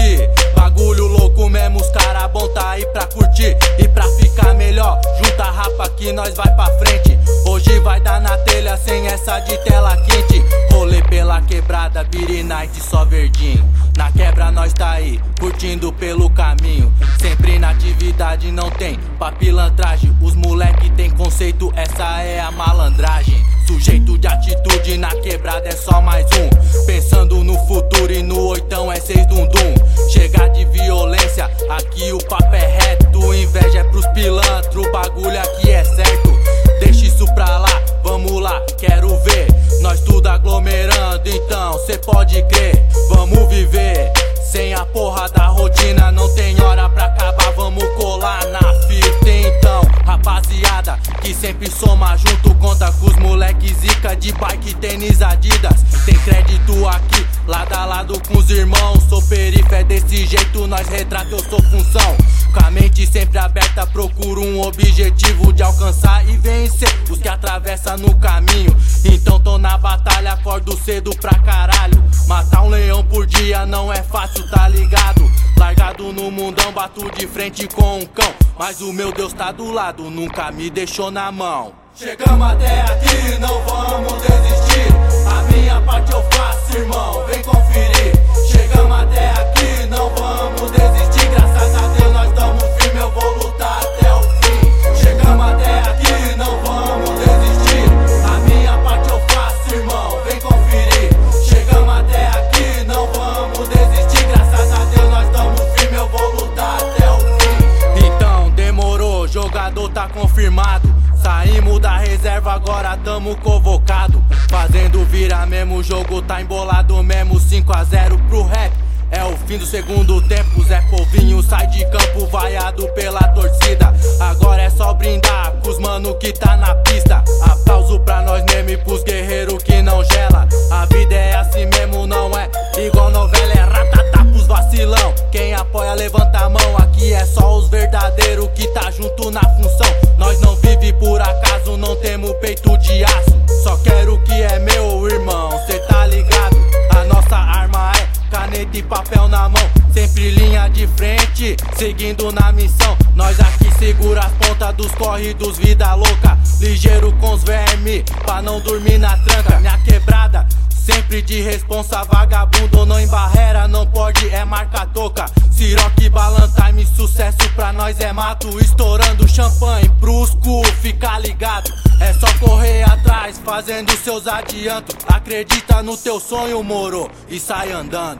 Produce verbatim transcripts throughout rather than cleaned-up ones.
aqui. Bagulho louco mesmo, os cara bom tá aí pra curtir. E pra ficar melhor, junta a rapa que nós vai pra frente. Hoje vai dar na telha sem essa de tela quente. Rolê pela quebrada, Beat Night só verdinho. Na quebra nós tá aí, curtindo pelo caminho. Sempre na atividade, não tem papilantragem. Os moleque tem conceito, essa é a malandragem. Sujeito de atitude na quebrada é só mais um. Pensando no futuro e no oitão é seis dum dum. Chega de violência, aqui o papo é reto. Inveja é pros pilantros, o bagulho aqui é certo. Deixa isso pra lá, vamos lá, quero ver nós tudo aglomerando, então cê pode crer. Vamos viver, sem a porra da rotina. Não tem hora pra acabar, vamos colar na fita. Então, rapaziada, que sempre soma junto, conta com os moleque zica de bike, tênis, Adidas. Tem crédito aqui, lado a lado com os irmãos. Sou perife, é desse jeito, nós retrata, eu sou função. Com a mente sempre aberta, procuro um objetivo de alcançar e vencer os que atravessam no caminho. Então tô na batalha, acordo cedo pra caralho. Matar um leão por dia não é fácil, tá ligado? Largado no mundão, bato de frente com um cão. Mas o meu Deus tá do lado, nunca me deixou na mão. Chegamos até aqui, não vamos desistir. A minha parte eu faço, irmão, vem conferir. Chegamos até aqui, não vamos desistir. Graças a Deus nós estamos firmes, eu vou lutar até o fim. Chegamos até aqui, não vamos desistir. A minha parte eu faço, irmão, vem conferir. Chegamos até aqui, não vamos desistir. Graças a Deus nós estamos firmes, eu vou lutar até o fim. Então demorou, jogador tá confirmado. Saímos da reserva, agora tamo convocado. Fazendo vira mesmo, o jogo tá embolado mesmo. Cinco a zero pro rap, é o fim do segundo tempo. Zé Povinho sai de campo, vaiado pela torcida. Agora é só brindar com os mano que tá na pista. Aplauso pra nós mesmo e pros guerreiros que não gela. A vida é assim mesmo, não é igual novela. É ratatá pros vacilão, quem apoia levanta a mão. Aqui é só os verdadeiros que tá junto na função. Nós não vive por acaso, não temos peito de aço. Só quero o que é meu, irmão, cê tá ligado? A nossa arma é caneta e papel na mão. Sempre linha de frente, seguindo na missão. Nós aqui segura as pontas dos corridos, vida louca. Ligeiro com os vermes, pra não dormir na tranca. Minha quebrada, sempre de responsa, vagabundo não em barreira, não pode, é marca toca. Siroque, Balantime, sucesso pra nós é mato. Estourando champanhe pros cu, fica ligado. É só correr atrás, fazendo seus adiantos. Acredita no teu sonho, moro, e sai andando.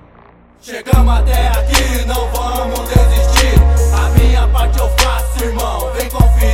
Chegamos até aqui, não vamos desistir. A minha parte eu faço, irmão, vem conferir.